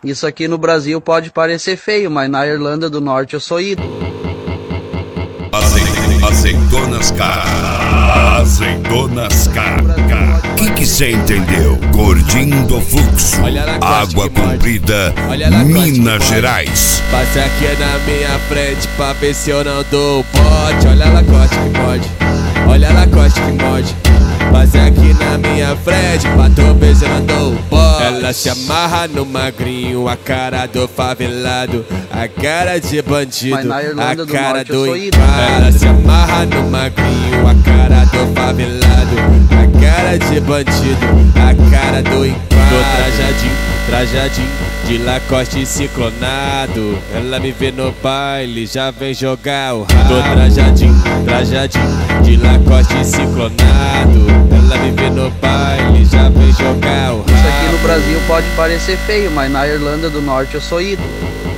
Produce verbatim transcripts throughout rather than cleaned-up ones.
Isso aqui no Brasil pode parecer feio, mas na Irlanda do Norte eu sou ídolo. Azeitonas K. Azeitonas K. Que que cê entendeu? Gordinho do fluxo. Água comprida, Minas Gerais. Passe aqui na minha frente pra ver se eu não dou o bote. Olha a Lacoste que morde, olha a Lacoste que morde. Passe aqui na minha frente pra tu ver se eu não dou o bote. Ela se amarra no magrinho, a cara do favelado, a cara de bandido, a cara do empado. Ela se amarra no magrinho, a cara do favelado, a cara de bandido, a cara do empado. Tô trajadinho, trajadinho, de Lacoste ciclonado. Ela me vê no baile, já vem jogar o rabo. Tô trajadinho, trajadinho, de Lacoste ciclonado. Ela me vê no baile, já vem jogar o rabo. Isso aqui no Brasil pode parecer feio, mas na Irlanda do Norte eu sou ídolo.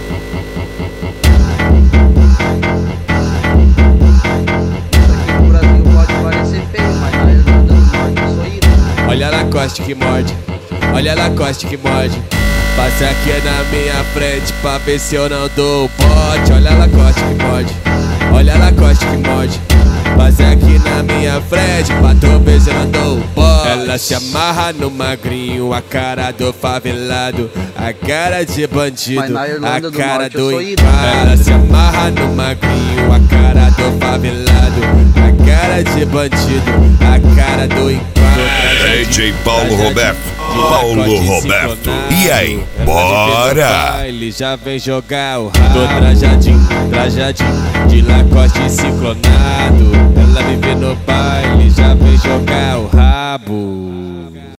Isso aqui no Brasil pode parecer feio, mas na Irlanda do Norte eu sou ídolo. Olha a Lacoste que morde, olha a Lacoste que morde. Passe aqui na minha frente pra ver se eu não dou o bote. Olha a Lacoste que morde, olha a Lacoste que morde. Passe aqui na minha frente pra tu ver se eu não dou o bote. Ela se amarra no magrinho, a cara do favelado, a cara de bandido, a cara do empado. Ela se amarra no magrinho, a cara do favelado, a cara de bandido, a cara do empado. D J Paulo Roberto, Paulo Roberto. E aí, bora? Ele já vem jogar o rabo. Tô trajadinho, trajadinho, de Lacoste ciclonado. Ela me vê no baile, já vem jogar o rabo.